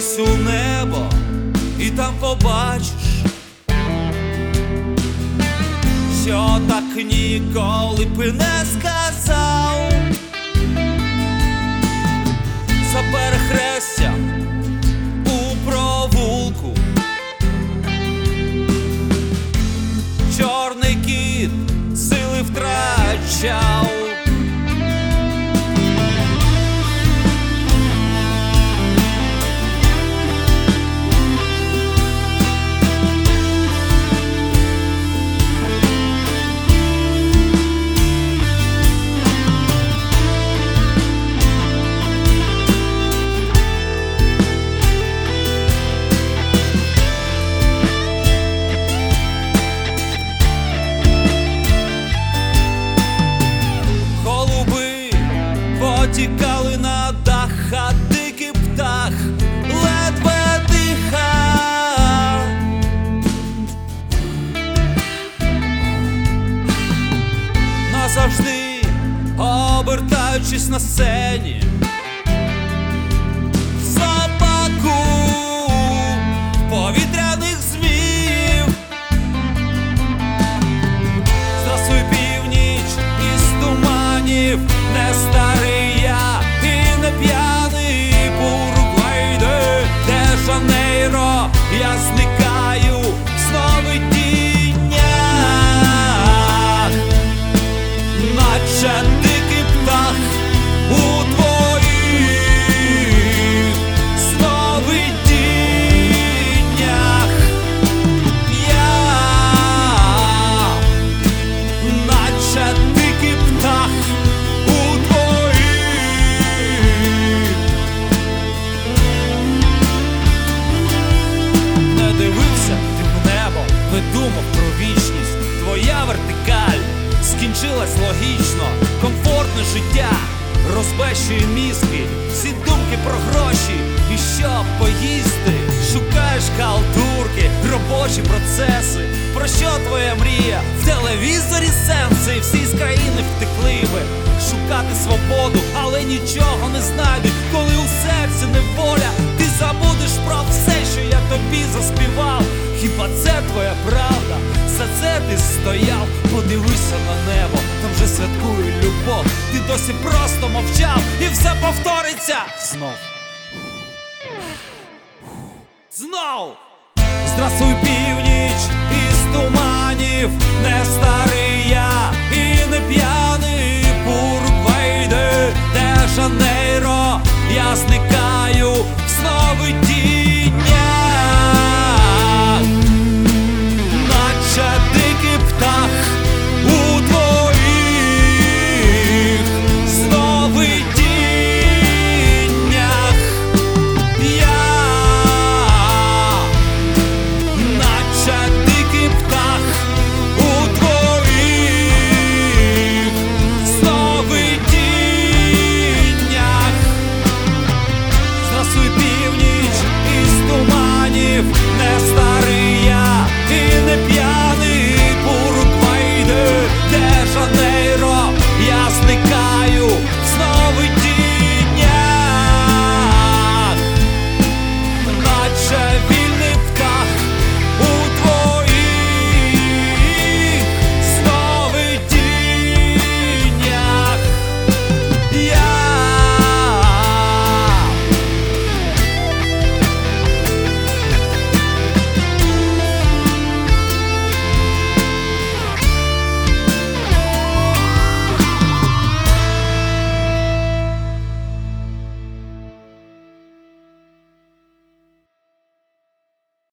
Подивись у небо і там побачиш, що так ніколи б не сказав. За перехрестям у провулку чорний кіт сили втрачав. Тікали на дах, а дикий птах ледве дихав. Назавжди обертаючись на сцені, собаку повітряних зміїв. Здравствуй, північ із туманів, не старий і не п'яний Уругвай, Де-Жанейро, я зникаю в сновидіннях, наче дикий птах у твоїх сновидіннях. Я, наче дикий птах у твоїх. Не дивився ти в небо, не думав про вічність. Твоя вертикаль скінчилась логічно. Комфортне життя розбещує мізки, всі думки про гроші і що поїсти. Шукаєш халтурки, робочі процеси. Про що твоя мрія? В телевізорі сенси, і всі з країни втекли би шукати свободу, але нічого не знайдуть. Коли у серці неволя, ти забудеш про все, що я тобі заспівав. Хіба це твоя правда? За це ти стояв? Подивися на небо, там вже святкує любов. Ти досі просто мовчав, і все повториться знов. Знов! Здравствуй, північ із туманів, не старий я і не п'яний Уругвай, Де-Жанейро, я зникаю